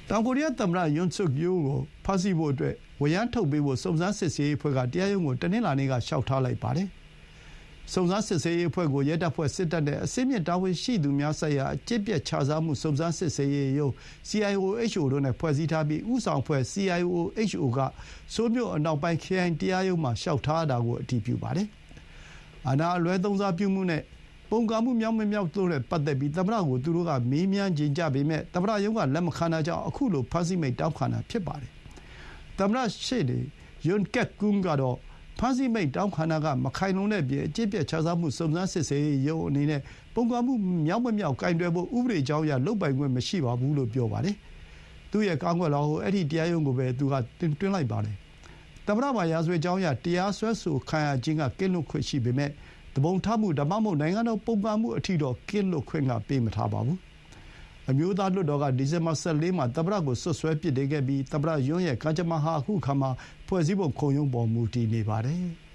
တောင်ကိုရီးယားသမ္မတယွန်ဆွတ်ယိုးကိုဖမ်းဆီးဖို့အတွက်ဝရမ်းထုတ်ပေးဖို့စုံစမ်းစစ်ဆေးရေးအဖွဲ့ကတရားရုံးကိုတနင်္လာနေ့ကလျှောက်ထားလိုက်ပါတယ်။စုံစမ်းစစ်ဆေးရေးအဖွဲ့ကိုရဲတပ်ဖွဲ့စစ်တပ်နဲ့အစည်းအမြင့်တာဝန်ရှိသူများဆိုင်ရာအကျင့်ပျက်ခြစားမှုစုံစမ်းစစ်ဆေးရေးရုံး CIOHO တို့နဲ့ဖွဲ့စည်းထားပြီးဥဆောင်အဖွဲ့ CIOHO ကဆိုးမြို့အနောက်ပိုင်းခရိုင်တရားရုံးမှာလျှောက်ထားတာကိုအတည်ပြုပါတယ်။အာဏာအလွဲသုံးစားပြုမှုနဲ့ပုန်ကန်မှုမြောက်မမြောက်တို့နဲ့ပတ်သက်ပြီးသမ္မတကိုသူတို့ကမေးမြန်းချင်ကြပေမဲ့သမ္မတရုံးကလက်မခံတာကြောင့်အခုလိုဖမ်းဆီးမိန့်တောင်းခံတာဖြစ်ပါတယ်။သမ္မတရှေ့နေယွန်ကက်ကွန်းကတော့ဖမ်းဆီးမိန့်တောင်းခံတာကမခိုင်လုံတဲ့အပြင်အကျင့်ပျက်ခြစားမှုစုံစမ်းစစ်ဆေးရေးရုံးအနေနဲ့ပုန်ကန်မှုမြောက်မမြောက်ကိုင်တွယ်ဖို့ဥပဒေကြောင်းအရလုပ်ပိုင်ခွင့်မရှိပါဘူးလို့ပြောပါတယ်။သူ့ရဲ့ကာကွယ်လာကိုအဲ့ဒီတရားရုံးကိုပဲသူကတွင်းလိုက်ပါတယ်။သမ္မတမှာရာဇဝတ်ကြောင်းအရတရားစွဲဆိုခံရခြင်းကကင်းလွတ်ခွင့်ရှိပေမဲ့တပုံထားမှုဒါမှမဟုတ်နိုင်ငံတော်ပုန်ကန်မှုအထိတော့ကင်းလွတ်ခွင့်ကပေးမထားပါဘူး။အမျိုးသားလွှတ်တော်ကဒီဇင်ဘာ 14 မှာသမ္မတကိုစွပ်စွဲပြစ်တင်ခဲ့ပြီးသမ္မတယွန်းရဲ့ကံကြမ္မာဟာအခုအခါမှာဖွဲ့စည်းပုံခုံရုံးပေါ်မူတည်နေပါတယ်။